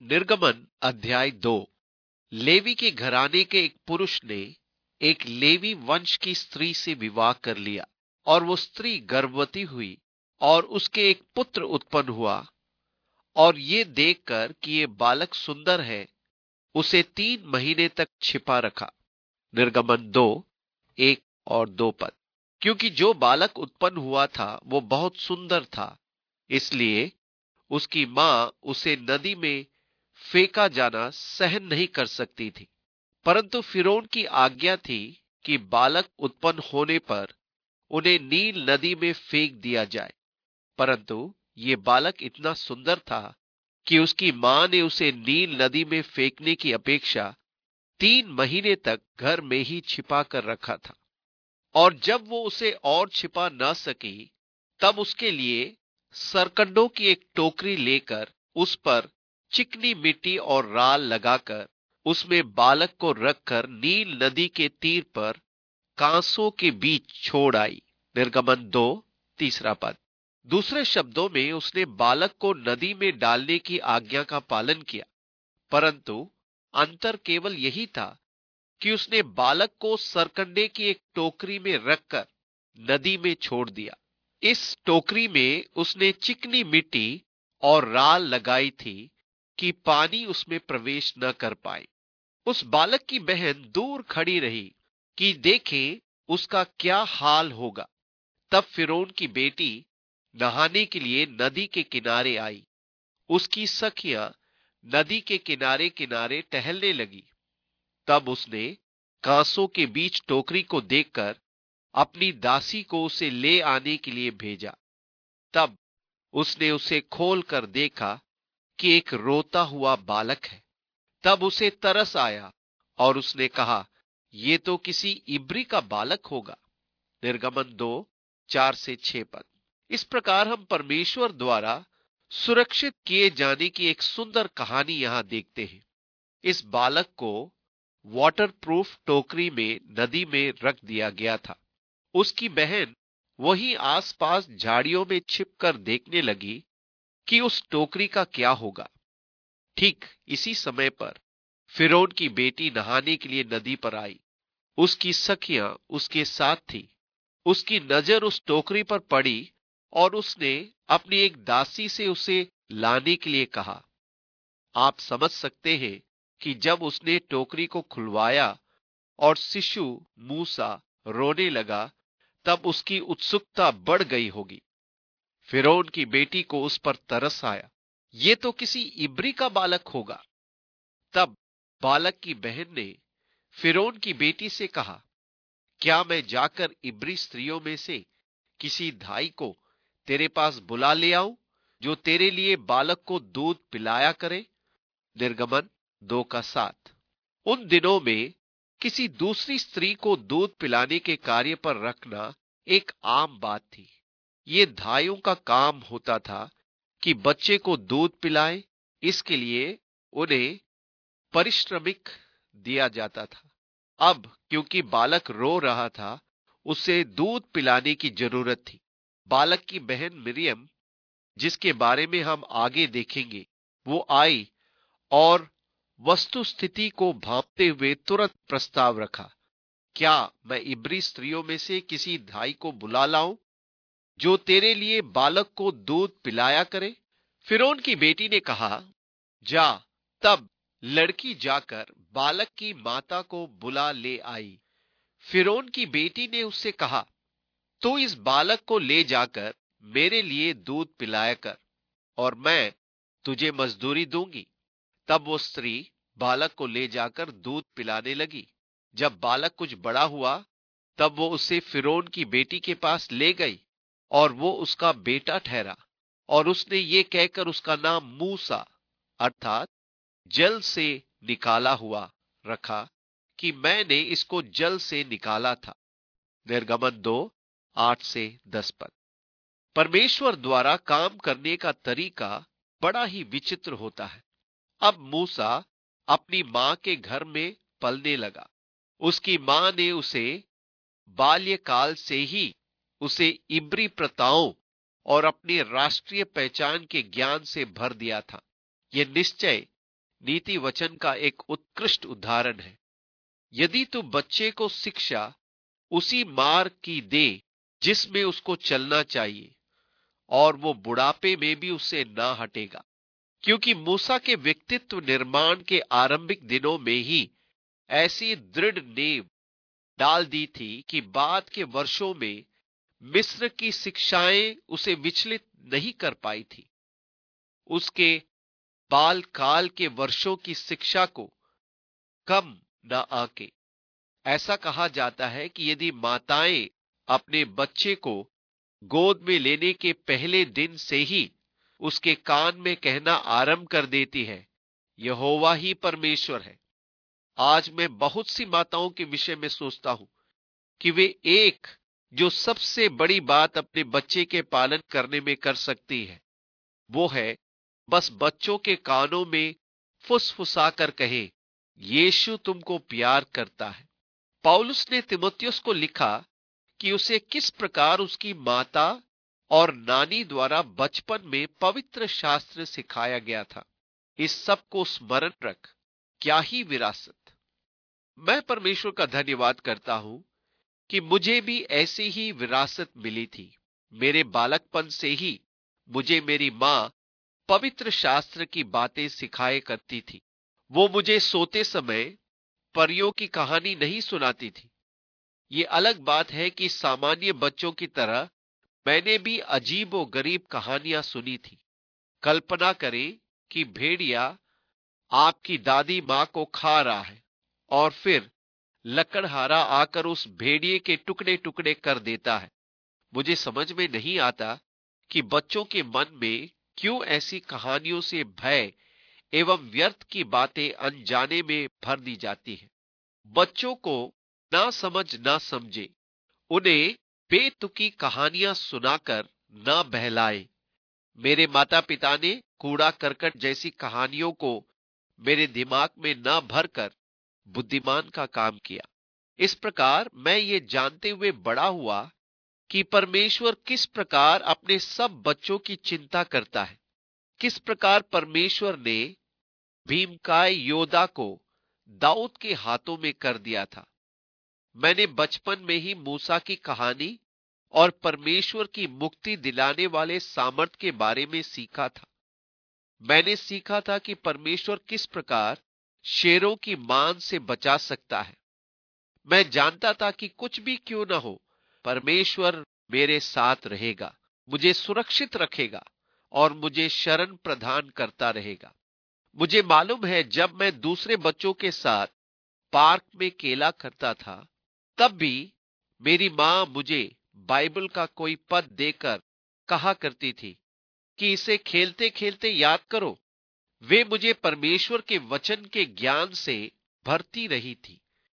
निर्गमन अध्याय 2। लेवी के घराने के एक पुरुष ने एक लेवी वंश की स्त्री से विवाह कर लिया और वो स्त्री गर्भवती हुई और उसके एक पुत्र उत्पन्न हुआ। और ये देखकर कि ये बालक सुंदर है, उसे 3 महीने तक छिपा रखा। निर्गमन 2, 1 और 2 पद। क्योंकि जो बालक उत्पन्न हुआ था वो बहुत सुंदर था, इसलिए उसकी मां उसे नदी में फेंका जाना सहन नहीं कर सकती थी। परंतु फिरौन की आज्ञा थी कि बालक उत्पन्न होने पर उन्हें नील नदी में फेंक दिया जाए। परंतु ये बालक इतना सुंदर था कि उसकी मां ने उसे नील नदी में फेंकने की अपेक्षा 3 महीने तक घर में ही छिपा कर रखा था। और जब वो उसे और छिपा न सकी, तब उसके लिए सरकंडों की एक टोकरी लेकर उस पर चिकनी मिट्टी और राल लगाकर उसमें बालक को रखकर नील नदी के तीर पर कांसों के बीच छोड़ आई। निर्गमन 2, 3 पद। दूसरे शब्दों में उसने बालक को नदी में डालने की आज्ञा का पालन किया, परंतु अंतर केवल यही था कि उसने बालक को सरकंडे की एक टोकरी में रखकर नदी में छोड़ दिया। इस टोकरी में उसने चिकनी मिट्टी और राल लगाई थी कि पानी उसमें प्रवेश न कर पाए। उस बालक की बहन दूर खड़ी रही कि देखे उसका क्या हाल होगा। तब फिरौन की बेटी नहाने के लिए नदी के किनारे आई। उसकी सखियां नदी के किनारे किनारे टहलने लगी। तब उसने कांसों के बीच टोकरी को देखकर अपनी दासी को उसे ले आने के लिए भेजा। तब उसने उसे खोल कर देखा कि एक रोता हुआ बालक है। तब उसे तरस आया और उसने कहा, ये तो किसी इब्री का बालक होगा। निर्गमन 2, 4 से 6 पद। इस प्रकार हम परमेश्वर द्वारा सुरक्षित किए जाने की एक सुंदर कहानी यहां देखते हैं। इस बालक को वाटरप्रूफ टोकरी में नदी में रख दिया गया था। उसकी बहन वहीं आसपास झाड़ियों में छिपकर देखने लगी कि उस टोकरी का क्या होगा। ठीक इसी समय पर फिरौन की बेटी नहाने के लिए नदी पर आई। उसकी सखियां उसके साथ थी। उसकी नजर उस टोकरी पर पड़ी और उसने अपनी एक दासी से उसे लाने के लिए कहा। आप समझ सकते हैं कि जब उसने टोकरी को खुलवाया और शिशु मूसा रोने लगा, तब उसकी उत्सुकता बढ़ गई होगी। फिरौन की बेटी को उस पर तरस आया, ये तो किसी इब्री का बालक होगा। तब बालक की बहन ने फिरौन की बेटी से कहा, क्या मैं जाकर इब्री स्त्रियों में से किसी धाई को तेरे पास बुला ले आऊं, जो तेरे लिए बालक को दूध पिलाया करे। निर्गमन 2 का 7। उन दिनों में किसी दूसरी स्त्री को दूध पिलाने के कार्य पर रखना एक आम बात थी। ये धाइयों का काम होता था कि बच्चे को दूध पिलाए। इसके लिए उन्हें परिश्रमिक दिया जाता था। अब क्योंकि बालक रो रहा था, उसे दूध पिलाने की जरूरत थी। बालक की बहन मिरियम, जिसके बारे में हम आगे देखेंगे, वो आई और वस्तु स्थिति को भांपते हुए तुरंत प्रस्ताव रखा, क्या मैं इब्री स्त्रियों में से किसी धाई को बुला लाऊं, जो तेरे लिए बालक को दूध पिलाया करे। फिरौन की बेटी ने कहा, जा। तब लड़की जाकर बालक की माता को बुला ले आई। फिरौन की बेटी ने उससे कहा, तू इस बालक को ले जाकर मेरे लिए दूध पिलाया कर और मैं तुझे मजदूरी दूंगी। तब वो स्त्री बालक को ले जाकर दूध पिलाने लगी। जब बालक कुछ बड़ा हुआ, तब वो उसे फिरौन की बेटी के पास ले गई और वो उसका बेटा ठहरा। और उसने ये कहकर उसका नाम मूसा अर्थात जल से निकाला हुआ रखा कि मैंने इसको जल से निकाला था। निर्गमन 2, 8 से 10 पद। परमेश्वर द्वारा काम करने का तरीका बड़ा ही विचित्र होता है। अब मूसा अपनी मां के घर में पलने लगा। उसकी मां ने उसे बाल्यकाल से ही उसे इब्री प्रथाओं और अपनी राष्ट्रीय पहचान के ज्ञान से भर दिया था। यह निश्चय नीति वचन का एक उत्कृष्ट उदाहरण है। यदि तू बच्चे को शिक्षा उसी मार्ग की दे जिसमें उसको चलना चाहिए, और वो बुढ़ापे में भी उससे ना हटेगा, क्योंकि मूसा के व्यक्तित्व निर्माण के आरंभिक दिनों में ही ऐसी दृढ़ नींव डाल दी थी कि बाद के वर्षों में मिस्र की शिक्षाएं उसे विचलित नहीं कर पाई थी। उसके बाल काल के वर्षों की शिक्षा को कम न आके। ऐसा कहा जाता है कि यदि माताएं अपने बच्चे को गोद में लेने के पहले दिन से ही उसके कान में कहना आरंभ कर देती है, यहोवा ही परमेश्वर है। आज मैं बहुत सी माताओं के विषय में सोचता हूं कि वे एक जो सबसे बड़ी बात अपने बच्चे के पालन करने में कर सकती है, वो है बस बच्चों के कानों में फुसफुसाकर कहे, यीशु तुमको प्यार करता है। पौलुस ने तीमुथियुस को लिखा कि उसे किस प्रकार उसकी माता और नानी द्वारा बचपन में पवित्र शास्त्र सिखाया गया था। इस सब को स्मरण रख, क्या ही विरासत। मैं परमेश्वर का धन्यवाद करता हूं कि मुझे भी ऐसी ही विरासत मिली थी। मेरे बालकपन से ही मुझे मेरी मां पवित्र शास्त्र की बातें सिखाए करती थी। वो मुझे सोते समय परियों की कहानी नहीं सुनाती थी। ये अलग बात है कि सामान्य बच्चों की तरह मैंने भी अजीब और गरीब कहानियां सुनी थी। कल्पना करें कि भेड़िया आपकी दादी मां को खा रहा है और फिर लकड़हारा आकर उस भेड़िए के टुकड़े टुकड़े कर देता है। मुझे समझ में नहीं आता कि बच्चों के मन में क्यों ऐसी कहानियों से भय एवं व्यर्थ की बातें अनजाने में भर दी जाती है। बच्चों को ना समझ ना समझे, उन्हें बेतुकी कहानियां सुनाकर ना बहलाए। मेरे माता पिता ने कूड़ा करकट जैसी कहानियों को मेरे दिमाग में न भरकर बुद्धिमान का काम किया। इस प्रकार मैं ये जानते हुए बड़ा हुआ कि परमेश्वर किस प्रकार अपने सब बच्चों की चिंता करता है। किस प्रकार परमेश्वर ने भीमकाय योद्धा को दाऊद के हाथों में कर दिया था। मैंने बचपन में ही मूसा की कहानी और परमेश्वर की मुक्ति दिलाने वाले सामर्थ के बारे में सीखा था। मैंने सीखा था कि परमेश्वर किस प्रकार शेरों की मान से बचा सकता है। मैं जानता था कि कुछ भी क्यों न हो, परमेश्वर मेरे साथ रहेगा, मुझे सुरक्षित रखेगा और मुझे शरण प्रदान करता रहेगा। मुझे मालूम है, जब मैं दूसरे बच्चों के साथ पार्क में खेला करता था, तब भी मेरी मां मुझे बाइबल का कोई पद देकर कहा करती थी कि इसे खेलते खेलते याद करो। वे मुझे परमेश्वर के वचन के ज्ञान से भरती रही थी।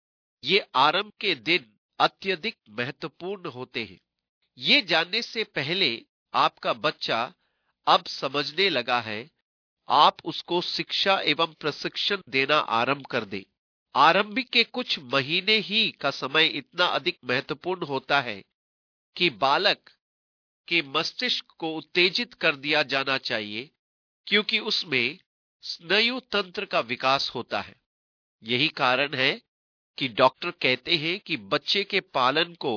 ये आरंभ के दिन अत्यधिक महत्वपूर्ण होते हैं। ये जानने से पहले आपका बच्चा अब समझने लगा है, आप उसको शिक्षा एवं प्रशिक्षण देना आरंभ कर दे। आरंभिक के कुछ महीने ही का समय इतना अधिक महत्वपूर्ण होता है कि बालक के मस्तिष्क को उत्तेजित कर दिया जाना चाहिए, क्योंकि उसमें स्नायु तंत्र का विकास होता है। यही कारण है कि डॉक्टर कहते हैं कि बच्चे के पालन को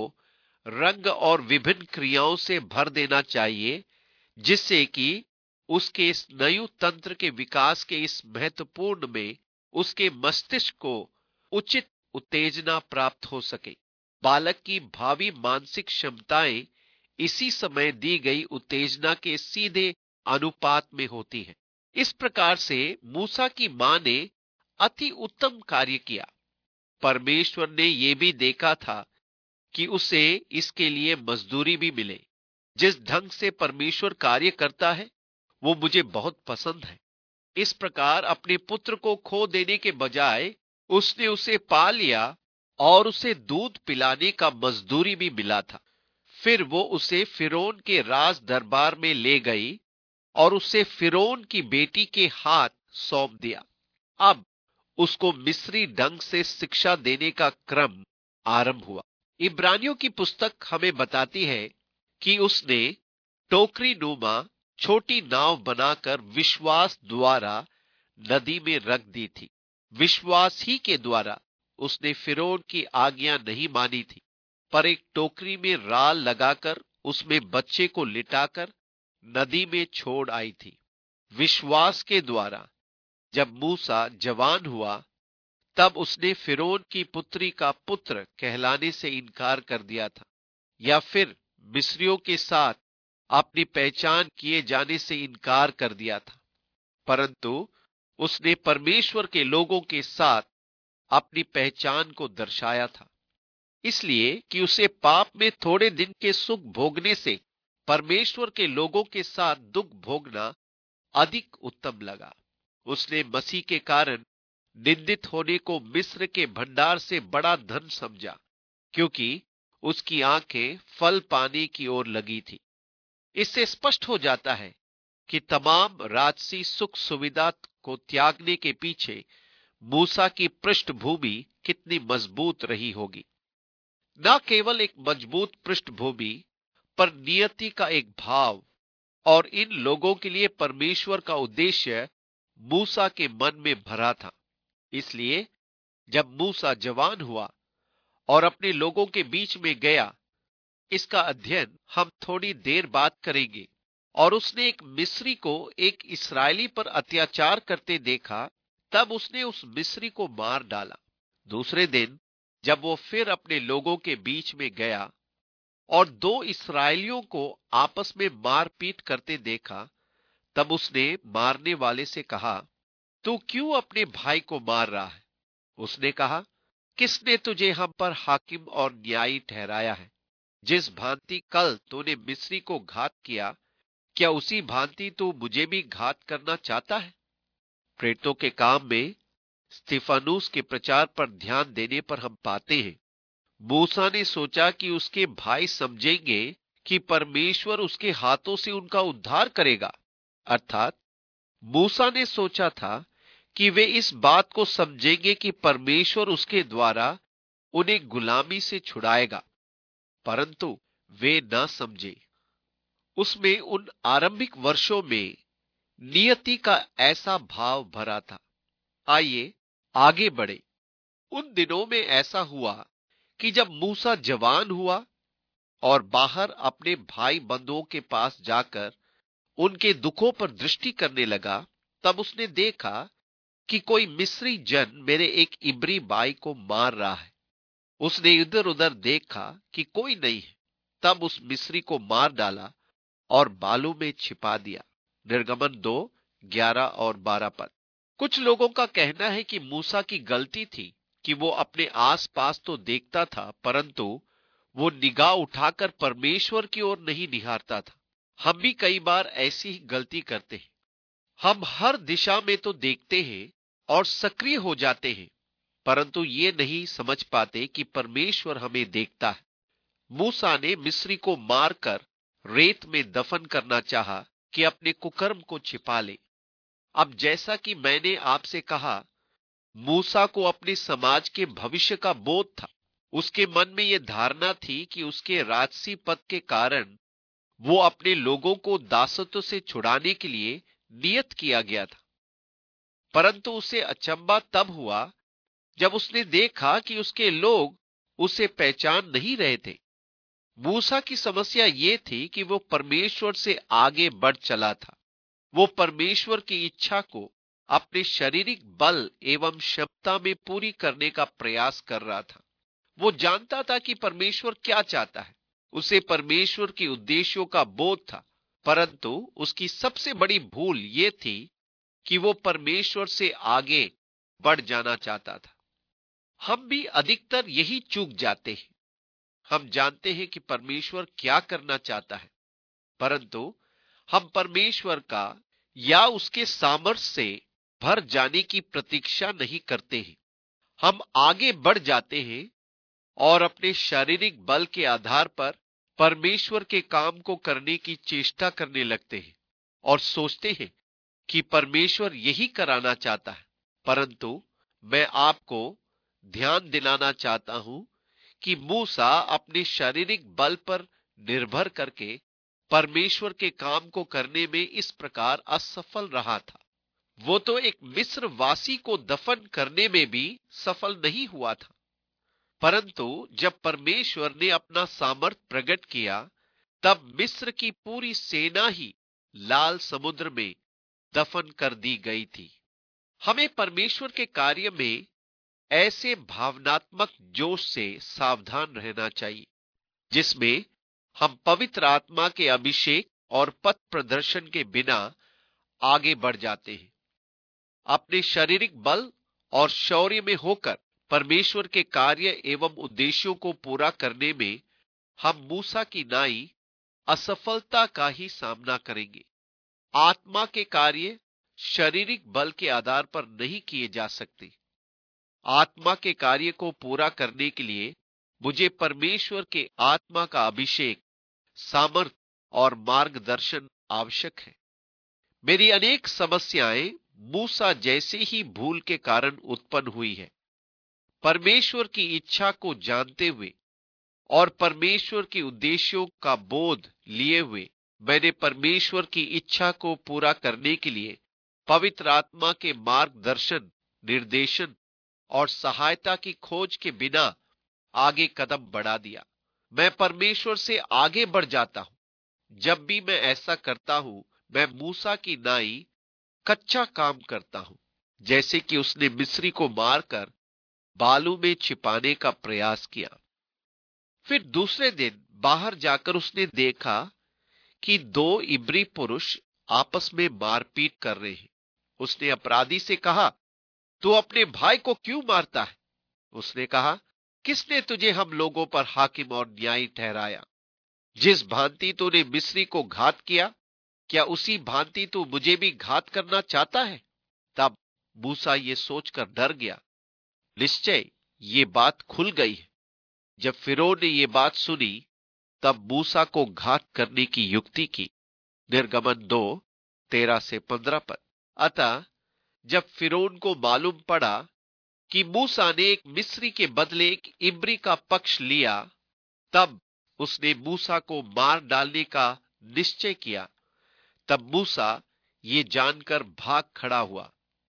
रंग और विभिन्न क्रियाओं से भर देना चाहिए, जिससे कि उसके स्नायु तंत्र के विकास के इस महत्वपूर्ण में उसके मस्तिष्क को उचित उत्तेजना प्राप्त हो सके। बालक की भावी मानसिक क्षमताएं इसी समय दी गई उत्तेजना के सीधे अनुपात में होती है। इस प्रकार से मूसा की मां ने अति उत्तम कार्य किया। परमेश्वर ने यह भी देखा था कि उसे इसके लिए मजदूरी भी मिले। जिस ढंग से परमेश्वर कार्य करता है वो मुझे बहुत पसंद है। इस प्रकार अपने पुत्र को खो देने के बजाय उसने उसे पा लिया और उसे दूध पिलाने का मजदूरी भी मिला था। फिर वो उसे फिरौन के राज दरबार में ले गई और उसे फिरौन की बेटी के हाथ सौंप दिया। अब उसको मिस्री ढंग से शिक्षा देने का क्रम आरंभ हुआ। इब्रानियों की पुस्तक हमें बताती है कि उसने टोकरी नुमा छोटी नाव बनाकर विश्वास द्वारा नदी में रख दी थी। विश्वास ही के द्वारा उसने फिरौन की आज्ञा नहीं मानी थी, पर एक टोकरी में राल लगाकर उसमें बच्चे को लिटाकर नदी में छोड़ आई थी। विश्वास के द्वारा जब मूसा जवान हुआ, तब उसने फिरौन की पुत्री का पुत्र कहलाने से इनकार कर दिया था, या फिर मिस्रियों के साथ अपनी पहचान किए जाने से इनकार कर दिया था, परंतु उसने परमेश्वर के लोगों के साथ अपनी पहचान को दर्शाया था, इसलिए कि उसे पाप में थोड़े दिन के सुख भोगने से परमेश्वर के लोगों के साथ दुख भोगना अधिक उत्तम लगा। उसने मसीह के कारण निंदित होने को मिस्र के भंडार से बड़ा धन समझा, क्योंकि उसकी आंखें फल पाने की ओर लगी थी। इससे स्पष्ट हो जाता है कि तमाम राजसी सुख सुविधा को त्यागने के पीछे मूसा की पृष्ठभूमि कितनी मजबूत रही होगी। न केवल एक मजबूत पृष्ठभूमि, पर नियति का एक भाव, और इन लोगों के लिए परमेश्वर का उद्देश्य मूसा के मन में भरा था। इसलिए जब मूसा जवान हुआ और अपने लोगों के बीच में गया, इसका अध्ययन हम थोड़ी देर बाद करेंगे, और उसने एक मिस्री को एक इस्राएली पर अत्याचार करते देखा, तब उसने उस मिस्री को मार डाला। दूसरे दिन जब वो फिर अपने लोगों के बीच में गया और दो इस्राएलियों को आपस में मारपीट करते देखा, तब उसने मारने वाले से कहा, तू क्यों अपने भाई को मार रहा है? उसने कहा, किसने तुझे हम पर हाकिम और न्यायी ठहराया है? जिस भांति कल तूने मिस्री को घात किया, क्या उसी भांति तू मुझे भी घात करना चाहता है? प्रेरितों के काम में स्तिफनुस के प्रचार पर ध्यान देने पर हम पाते हैं, मूसा ने सोचा कि उसके भाई समझेंगे कि परमेश्वर उसके हाथों से उनका उद्धार करेगा। अर्थात मूसा ने सोचा था कि वे इस बात को समझेंगे कि परमेश्वर उसके द्वारा उन्हें गुलामी से छुड़ाएगा, परंतु वे न समझे। उसमें उन आरंभिक वर्षों में नियति का ऐसा भाव भरा था। आइए आगे बढ़े। उन दिनों में ऐसा हुआ कि जब मूसा जवान हुआ और बाहर अपने भाई बंधुओं के पास जाकर उनके दुखों पर दृष्टि करने लगा, तब उसने देखा कि कोई मिस्री जन मेरे एक इब्री भाई को मार रहा है। उसने इधर उधर देखा कि कोई नहीं है, तब उस मिस्री को मार डाला और बालू में छिपा दिया। निर्गमन 2:11 और 12 पद। कुछ लोगों का कहना है कि मूसा की गलती थी कि वो अपने आसपास तो देखता था, परंतु वो निगाह उठाकर परमेश्वर की ओर नहीं निहारता था। हम भी कई बार ऐसी ही गलती करते हैं। हम हर दिशा में तो देखते हैं और सक्रिय हो जाते हैं, परंतु ये नहीं समझ पाते कि परमेश्वर हमें देखता है। मूसा ने मिस्री को मारकर रेत में दफन करना चाहा कि अपने कुकर्म को छिपा ले। अब जैसा कि मैंने आपसे कहा, मूसा को अपने समाज के भविष्य का बोध था। उसके मन में यह धारणा थी कि उसके राजसी पद के कारण वो अपने लोगों को दासत्व से छुड़ाने के लिए नियत किया गया था। परंतु उसे अचंभा तब हुआ जब उसने देखा कि उसके लोग उसे पहचान नहीं रहे थे। मूसा की समस्या ये थी कि वो परमेश्वर से आगे बढ़ चला था। वो परमेश्वर की इच्छा को अपने शारीरिक बल एवं क्षमता में पूरी करने का प्रयास कर रहा था। वो जानता था कि परमेश्वर क्या चाहता है। उसे परमेश्वर के उद्देश्यों का बोध था, परंतु उसकी सबसे बड़ी भूल ये थी कि वो परमेश्वर से आगे बढ़ जाना चाहता था। हम भी अधिकतर यही चूक जाते हैं। हम जानते हैं कि परमेश्वर क्या करना चाहता है, परंतु हम परमेश्वर का या उसके सामर्थ्य से भर जाने की प्रतीक्षा नहीं करते हैं। हम आगे बढ़ जाते हैं और अपने शारीरिक बल के आधार पर परमेश्वर के काम को करने की चेष्टा करने लगते हैं और सोचते हैं कि परमेश्वर यही कराना चाहता है। परंतु मैं आपको ध्यान दिलाना चाहता हूं कि मूसा अपने शारीरिक बल पर निर्भर करके परमेश्वर के काम को करने में इस प्रकार असफल रहा था। वो तो एक मिस्र वासी को दफन करने में भी सफल नहीं हुआ था, परंतु जब परमेश्वर ने अपना सामर्थ प्रकट किया, तब मिस्र की पूरी सेना ही लाल समुद्र में दफन कर दी गई थी। हमें परमेश्वर के कार्य में ऐसे भावनात्मक जोश से सावधान रहना चाहिए जिसमें हम पवित्र आत्मा के अभिषेक और पथ प्रदर्शन के बिना आगे बढ़ जाते हैं। अपने शारीरिक बल और शौर्य में होकर परमेश्वर के कार्य एवं उद्देश्यों को पूरा करने में हम मूसा की नाई असफलता का ही सामना करेंगे। आत्मा के कार्य शारीरिक बल के आधार पर नहीं किए जा सकते। आत्मा के कार्य को पूरा करने के लिए मुझे परमेश्वर के आत्मा का अभिषेक, सामर्थ और मार्गदर्शन आवश्यक है। मेरी अनेक समस्याएं मूसा जैसे ही भूल के कारण उत्पन्न हुई है। परमेश्वर की इच्छा को जानते हुए और परमेश्वर के उद्देश्यों का बोध लिए हुए मैंने परमेश्वर की इच्छा को पूरा करने के लिए पवित्र आत्मा के मार्गदर्शन, निर्देशन और सहायता की खोज के बिना आगे कदम बढ़ा दिया। मैं परमेश्वर से आगे बढ़ जाता हूं। जब भी मैं ऐसा करता हूं, मैं मूसा की नाई कच्चा काम करता हूं, जैसे कि उसने मिस्री को मारकर बालू में छिपाने का प्रयास किया। फिर दूसरे दिन बाहर जाकर उसने देखा कि दो इब्री पुरुष आपस में मारपीट कर रहे हैं। उसने अपराधी से कहा, तू अपने भाई को क्यों मारता है? उसने कहा, किसने तुझे हम लोगों पर हाकिम और न्यायी ठहराया? जिस भांति तूने मिस्री को घात किया, क्या उसी भांति तू मुझे भी घात करना चाहता है? तब मूसा ये सोचकर डर गया, निश्चय ये बात खुल गई है। जब फिरौन ने ये बात सुनी, तब मूसा को घात करने की युक्ति की। निर्गमन 2:13-15 पद। अतः जब फिरौन को मालूम पड़ा कि मूसा ने एक मिस्री के बदले एक इब्री का पक्ष लिया, तब उसने मूसा को मार डालने का निश्चय किया। तब मूसा ये जानकर भाग खड़ा हुआ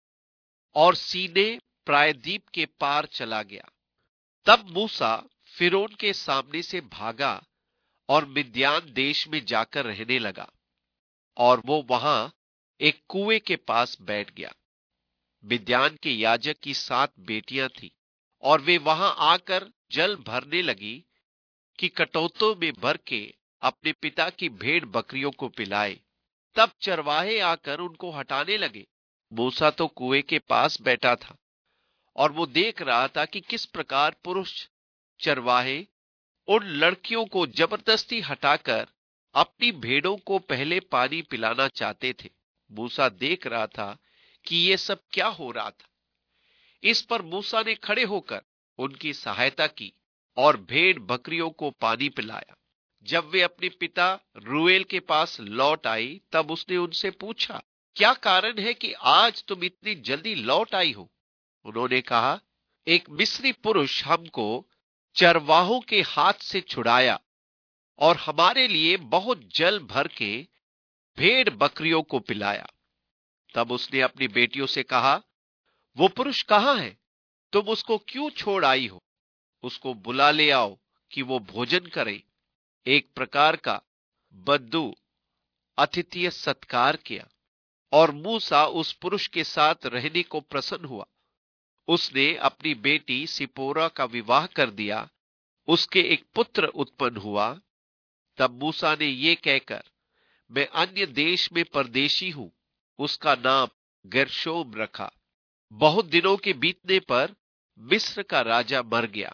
और सीने प्रायद्वीप के पार चला गया। तब मूसा फिरौन के सामने से भागा और मिद्यान देश में जाकर रहने लगा, और वो वहां एक कुएं के पास बैठ गया। मिद्यान के याजक की 7 बेटियां थी, और वे वहां आकर जल भरने लगी कि कटोतों में भर के अपने पिता की भेड़ बकरियों को पिलाए। तब चरवाहे आकर उनको हटाने लगे। मूसा तो कुएं के पास बैठा था, और वो देख रहा था कि किस प्रकार पुरुष चरवाहे उन लड़कियों को जबरदस्ती हटाकर अपनी भेड़ों को पहले पानी पिलाना चाहते थे। मूसा देख रहा था कि ये सब क्या हो रहा था। इस पर मूसा ने खड़े होकर उनकी सहायता की और भेड़ बकरियों को पानी पिलाया। जब वे अपने पिता रूएल के पास लौट आई, तब उसने उनसे पूछा, क्या कारण है कि आज तुम इतनी जल्दी लौट आई हो? उन्होंने कहा, एक मिस्री पुरुष हमको चरवाहों के हाथ से छुड़ाया और हमारे लिए बहुत जल भर के भेड़ बकरियों को पिलाया। तब उसने अपनी बेटियों से कहा, वो पुरुष कहां है? तुम उसको क्यों छोड़ आई हो? उसको बुला ले आओ कि वो भोजन करे। एक प्रकार का बद्दू अतिथ्य सत्कार किया, और मूसा उस पुरुष के साथ रहने को प्रसन्न हुआ। उसने अपनी बेटी सिपोरा का विवाह कर दिया। उसके एक पुत्र उत्पन्न हुआ। तब मूसा ने ये कहकर, मैं अन्य देश में परदेशी हूं, उसका नाम गेर्शोम रखा। बहुत दिनों के बीतने पर मिस्र का राजा मर गया।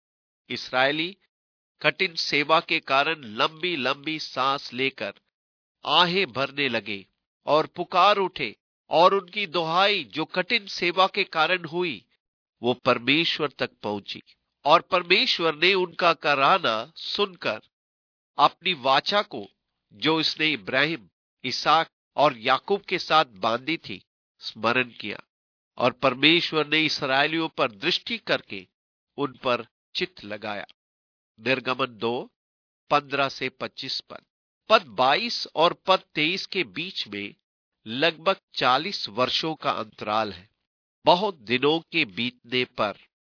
इसराइली कठिन सेवा के कारण लंबी लंबी सांस लेकर आहें भरने लगे और पुकार उठे, और उनकी दुहाई जो कठिन सेवा के कारण हुई, वो परमेश्वर तक पहुंची। और परमेश्वर ने उनका कराहना सुनकर अपनी वाचा को, जो इसने इब्राहिम, इसहाक और याकूब के साथ बांधी थी, स्मरण किया। और परमेश्वर ने इसराइलियों पर दृष्टि करके उन पर चित्त लगाया। निर्गमन 2:15-25 पद 22 और पद 23 के बीच में लगभग 40 वर्षों का अंतराल है। बहुत दिनों के बीतने पर